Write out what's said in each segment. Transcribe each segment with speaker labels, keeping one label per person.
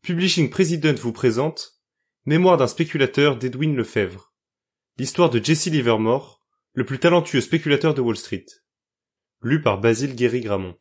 Speaker 1: Publishing President vous présente Mémoire d'un spéculateur d'Edwin Lefebvre. L'histoire de Jesse Livermore, le plus talentueux spéculateur de Wall Street. Lu par Basile Guéry-Gramont.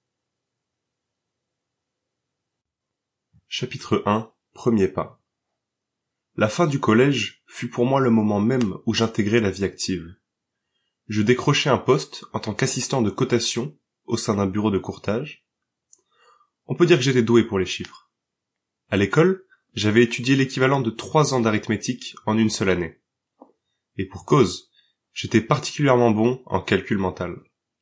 Speaker 2: Chapitre 1. Premier pas. La fin du collège fut pour moi le moment même où j'intégrai la vie active. Je décrochai un poste en tant qu'assistant de cotation au sein d'un bureau de courtage. On peut dire que j'étais doué pour les chiffres. À l'école, j'avais étudié l'équivalent de 3 ans d'arithmétique en une seule année. Et pour cause, j'étais particulièrement bon en calcul mental.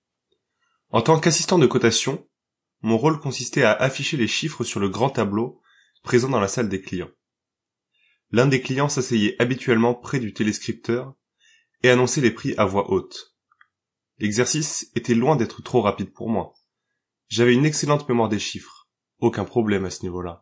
Speaker 2: En tant qu'assistant de cotation, mon rôle consistait à afficher les chiffres sur le grand tableau présent dans la salle des clients. L'un des clients s'asseyait habituellement près du téléscripteur et annonçait les prix à voix haute. L'exercice était loin d'être trop rapide pour moi. J'avais une excellente mémoire des chiffres, aucun problème à ce niveau-là.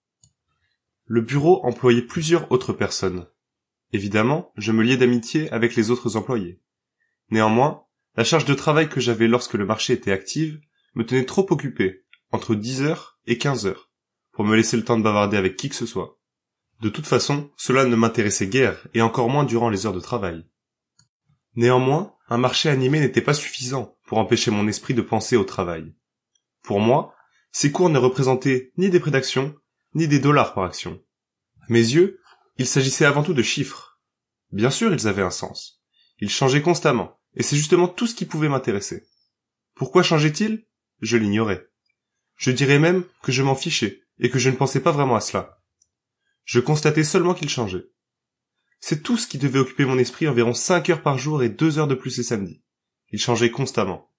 Speaker 2: Le bureau employait plusieurs autres personnes. Évidemment, je me liais d'amitié avec les autres employés. Néanmoins, la charge de travail que j'avais lorsque le marché était actif me tenait trop occupé, entre 10 heures et 15 heures, pour me laisser le temps de bavarder avec qui que ce soit. De toute façon, cela ne m'intéressait guère, et encore moins durant les heures de travail. Néanmoins, un marché animé n'était pas suffisant pour empêcher mon esprit de penser au travail. Pour moi, ces cours ne représentaient ni des prix d'action, ni des dollars par action. À mes yeux, il s'agissait avant tout de chiffres. Bien sûr, ils avaient un sens. Ils changeaient constamment, et c'est justement tout ce qui pouvait m'intéresser. Pourquoi changeaient-ils ? Je l'ignorais. Je dirais même que je m'en fichais, et que je ne pensais pas vraiment à cela. Je constatais seulement qu'ils changeaient. C'est tout ce qui devait occuper mon esprit environ 5 heures par jour et 2 heures de plus les samedis. Ils changeaient constamment.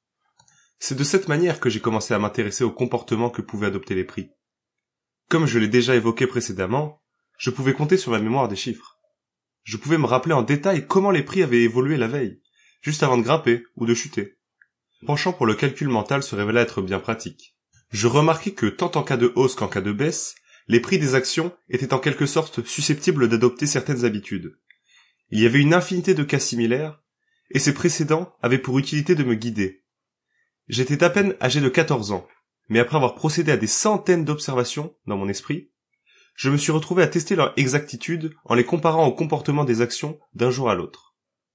Speaker 2: C'est de cette manière que j'ai commencé à m'intéresser au comportement que pouvaient adopter les prix. Comme je l'ai déjà évoqué précédemment, je pouvais compter sur ma mémoire des chiffres. Je pouvais me rappeler en détail comment les prix avaient évolué la veille, juste avant de grimper ou de chuter. Mon penchant pour le calcul mental se révéla être bien pratique. Je remarquai que tant en cas de hausse qu'en cas de baisse, les prix des actions étaient en quelque sorte susceptibles d'adopter certaines habitudes. Il y avait une infinité de cas similaires, et ces précédents avaient pour utilité de me guider. J'étais à peine âgé de 14 ans, mais après avoir procédé à des centaines d'observations dans mon esprit, je me suis retrouvé à tester leur exactitude en les comparant au comportement des actions d'un jour à l'autre.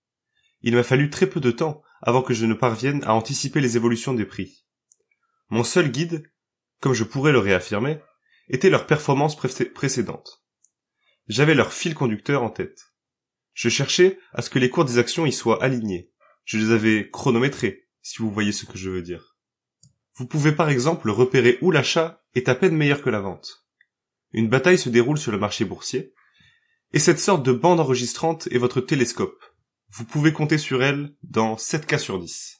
Speaker 2: Il m'a fallu très peu de temps avant que je ne parvienne à anticiper les évolutions des prix. Mon seul guide, comme je pourrais le réaffirmer, était leur performance précédente. J'avais leur fil conducteur en tête. Je cherchais à ce que les cours des actions y soient alignés. Je les avais chronométrés, si vous voyez ce que je veux dire. Vous pouvez par exemple repérer où l'achat est à peine meilleur que la vente. Une bataille se déroule sur le marché boursier, et cette sorte de bande enregistrante est votre télescope. Vous pouvez compter sur elle dans 7 cas sur 10.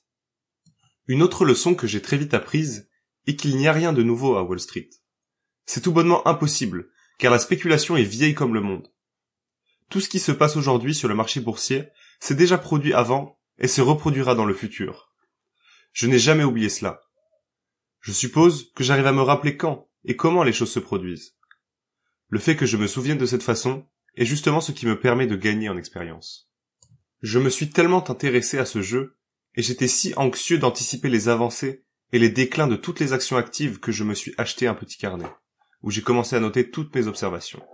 Speaker 2: Une autre leçon que j'ai très vite apprise est qu'il n'y a rien de nouveau à Wall Street. C'est tout bonnement impossible, car la spéculation est vieille comme le monde. Tout ce qui se passe aujourd'hui sur le marché boursier s'est déjà produit avant et se reproduira dans le futur. Je n'ai jamais oublié cela. Je suppose que j'arrive à me rappeler quand et comment les choses se produisent. Le fait que je me souvienne de cette façon est justement ce qui me permet de gagner en expérience. Je me suis tellement intéressé à ce jeu, et j'étais si anxieux d'anticiper les avancées et les déclins de toutes les actions actives que je me suis acheté un petit carnet, où j'ai commencé à noter toutes mes observations.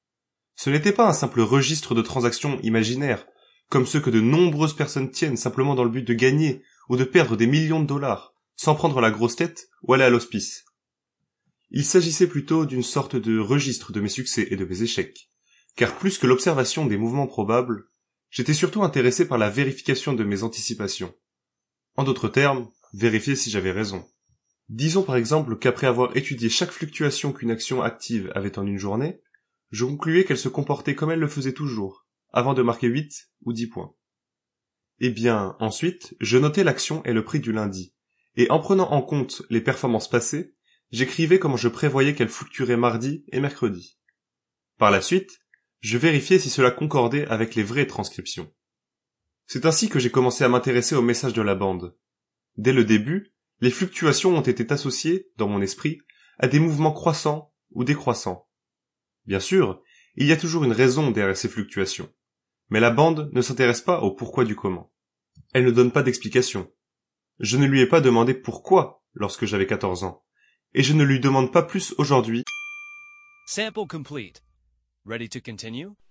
Speaker 2: Ce n'était pas un simple registre de transactions imaginaires, comme ceux que de nombreuses personnes tiennent simplement dans le but de gagner ou de perdre des millions de dollars, sans prendre la grosse tête ou aller à l'hospice. Il s'agissait plutôt d'une sorte de registre de mes succès et de mes échecs, car plus que l'observation des mouvements probables, j'étais surtout intéressé par la vérification de mes anticipations. En d'autres termes, vérifier si j'avais raison. Disons par exemple qu'après avoir étudié chaque fluctuation qu'une action active avait en une journée, je concluais qu'elle se comportait comme elle le faisait toujours, avant de marquer 8 ou 10 points. Eh bien, ensuite, je notais l'action et le prix du lundi, et en prenant en compte les performances passées, j'écrivais comment je prévoyais qu'elle fluctuerait mardi et mercredi. Par la suite, je vérifiais si cela concordait avec les vraies transcriptions. C'est ainsi que j'ai commencé à m'intéresser au message de la bande. Dès le début, les fluctuations ont été associées, dans mon esprit, à des mouvements croissants ou décroissants. Bien sûr, il y a toujours une raison derrière ces fluctuations, mais la bande ne s'intéresse pas au pourquoi du comment. Elle ne donne pas d'explication. Je ne lui ai pas demandé pourquoi lorsque j'avais 14 ans, et je ne lui demande pas plus aujourd'hui.
Speaker 3: Sample complete. Ready to continue?